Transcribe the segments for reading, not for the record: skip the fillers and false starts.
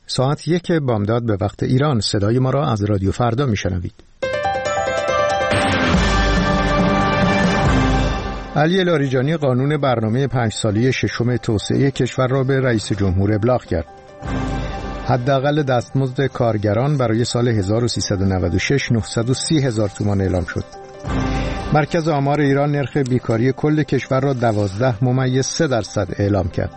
ساعت 1 بامداد به وقت ایران صدای ما را از رادیو فردا میشنوید. علی لاریجانی قانون برنامه 5 ساله ششم توسعه کشور را به رئیس جمهور ابلاغ کرد. حداقل دستمزد کارگران برای سال 1396 930,000 تومان اعلام شد. مرکز آمار ایران نرخ بیکاری کل کشور را 12.3% اعلام کرد.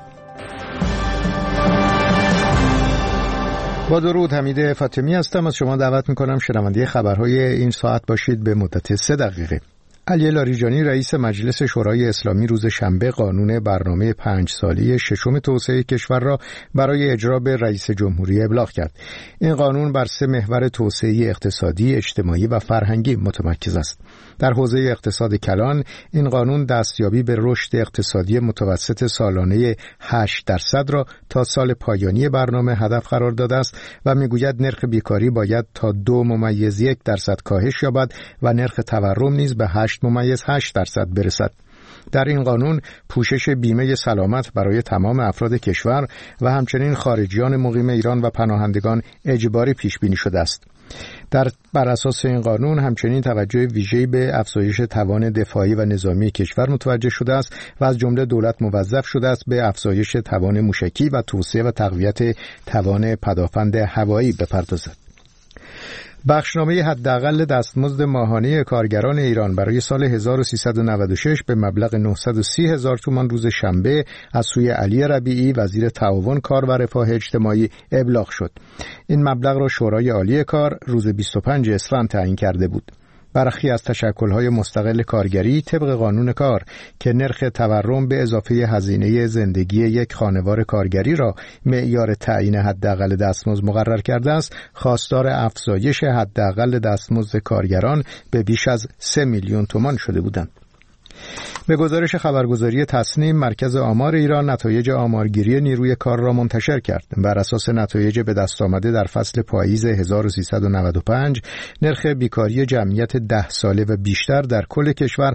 با درود، حمید فاطمی هستم. از شما دعوت میکنم شنونده خبرهای این ساعت باشید به مدت 3 دقیقه. علی لاریجانی رئیس مجلس شورای اسلامی روز شنبه قانون برنامه 5 ساله ششم توسعه کشور را برای اجرا به رئیس جمهوری ابلاغ کرد. این قانون بر 3 محور توسعه اقتصادی، اجتماعی و فرهنگی متمرکز است. در حوزه اقتصاد کلان این قانون دستیابی به رشد اقتصادی متوسط سالانه 8% را تا سال پایانی برنامه هدف قرار داده است و میگوید نرخ بیکاری باید تا 2.1% کاهش یابد و نرخ تورم نیز به 8.8% برسد. در این قانون پوشش بیمه سلامت برای تمام افراد کشور و همچنین خارجیان مقیم ایران و پناهندگان اجباری پیش بینی شده است. بر اساس این قانون همچنین توجه ویژه‌ای به افزایش توان دفاعی و نظامی کشور متوجه شده است و از جمله دولت موظف شده است به افزایش توان موشکی و توسعه و تقویت توان پدافند هوایی بپردازد. بخشنامه حداقل دستمزد ماهانه کارگران ایران برای سال 1396 به مبلغ 930,000 تومان روز شنبه از سوی علی ربیعی وزیر تعاون کار و رفاه اجتماعی ابلاغ شد. این مبلغ را شورای عالی کار روز 25 اسفند تعیین کرده بود. برخی از تشکل‌های مستقل کارگری طبق قانون کار که نرخ تورم به اضافه هزینه زندگی یک خانوار کارگری را معیار تعیین حداقل دستمزد مقرر کرده است، خواستار افزایش حداقل دستمزد کارگران به بیش از 3 میلیون تومان شده بودند. به گزارش خبرگزاری تصنیم، مرکز آمار ایران نتایج آمارگیری نیروی کار را منتشر کرد. بر اساس نتایج به دست آمده در فصل پاییز 1395 نرخ بیکاری جمعیت 10 ساله و بیشتر در کل کشور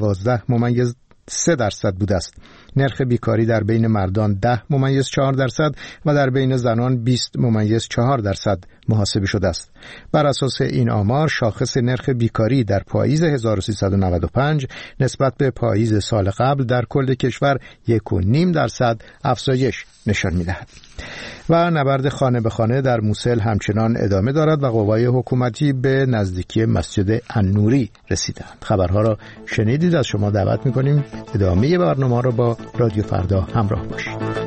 12.3% بوده است. نرخ بیکاری در بین مردان 10.4% و در بین زنان 20.4% محاسبه شده است. بر اساس این آمار شاخص نرخ بیکاری در پاییز 1395 نسبت به پاییز سال قبل در کل کشور 1.5% افزایش نشان می‌دهد. و نبرد خانه به خانه در موصل همچنان ادامه دارد و قوای حکومتی به نزدیکی مسجد النوری رسیدند. خبرها را شنیدید. از شما دعوت می‌کنیم ادامه برنامه را با رادیو فردا همراه باشید.